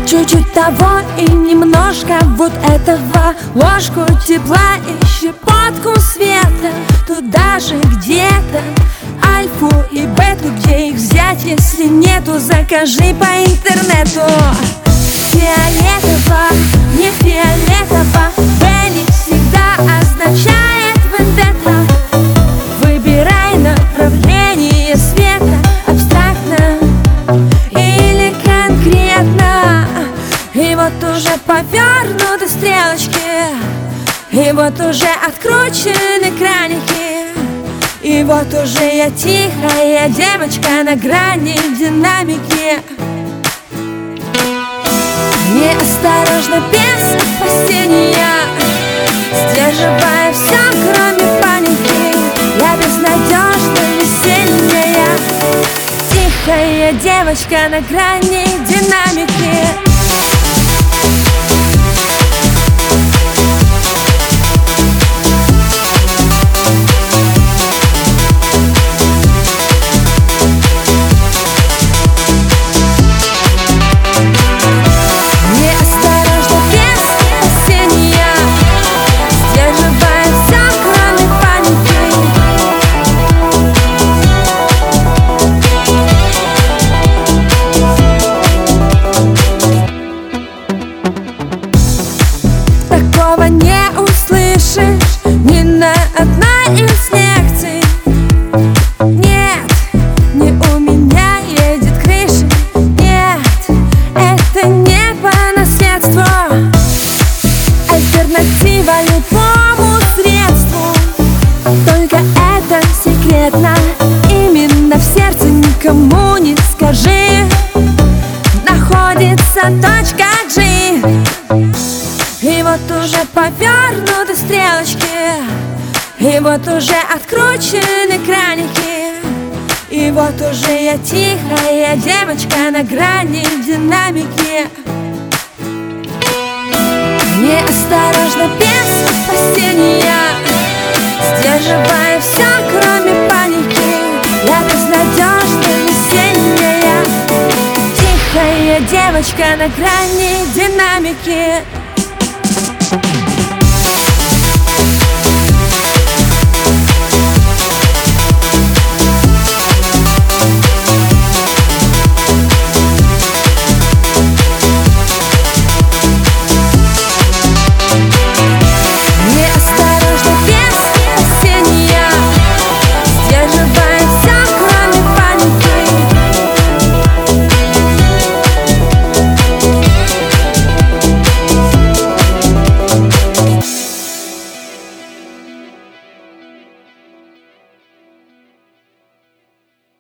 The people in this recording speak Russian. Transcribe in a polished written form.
Чуть-чуть того и немножко вот этого. Ложку тепла и щепотку света. Туда же где-то альфу и бету. Где их взять, если нету? Закажи по интернету. Фиолетово, не фиолетово. Белли всегда означает вендетта. Выбирай направление света. Абстрактно или конкретно. И вот уже повернуты стрелочки, и вот уже откручены краники. И вот уже я тихая девочка на грани динамики. Неосторожно, без опасения, сдерживая все, кроме паники. Я безнадежно весельная, тихая девочка на грани динамики. Такого не услышишь ни на одной из лекций. Нет, не у меня едет крыша. Нет, это не по наследству. Альтернатива любому средству. Только это секретно. Именно в сердце, никому не скажи. Находится точка G. И вот уже повернуты стрелочки, и вот уже откручены краники. И вот уже я тихая девочка на грани динамики. Неосторожно, без опасения, сдерживая все, кроме паники. Я безнадежно весенняя, тихая девочка на грани динамики.